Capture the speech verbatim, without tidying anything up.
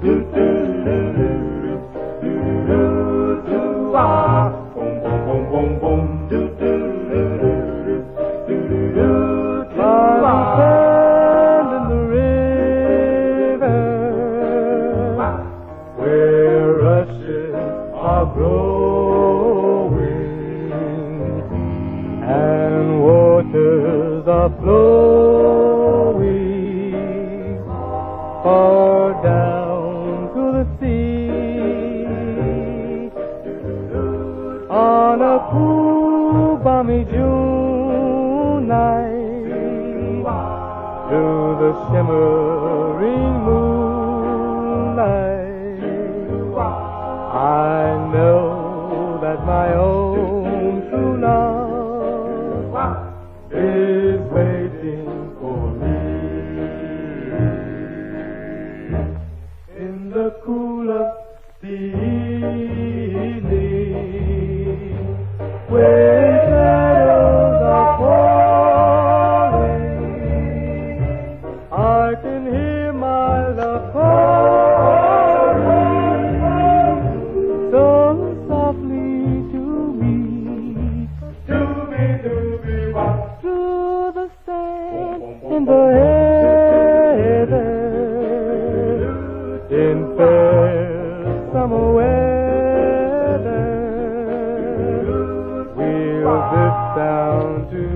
do do do do do do do ah. Boom boom boom boom boom do do do do do do do do ah. Sand in the river where rushes are growing and waters are flowing far down to the sea. On a cool, balmy June night, through the shimmering moonlight, I know that my own true love is waiting for me. In the cool of the evening, when shadows are falling, I can hear my love calling, sung softly to me, Do be do be wah. through the sand in the heather, in fair summer weather, we'll drift down to